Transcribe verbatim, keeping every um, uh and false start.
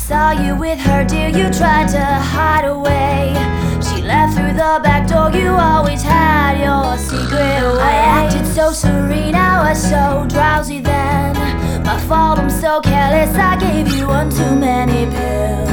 saw you with her, dear, you tried to hide away. She left through the back door, you always had your secret way. I acted so serene, I was so drowsy then. My fault, I'm so careless, I gave you one too many pills.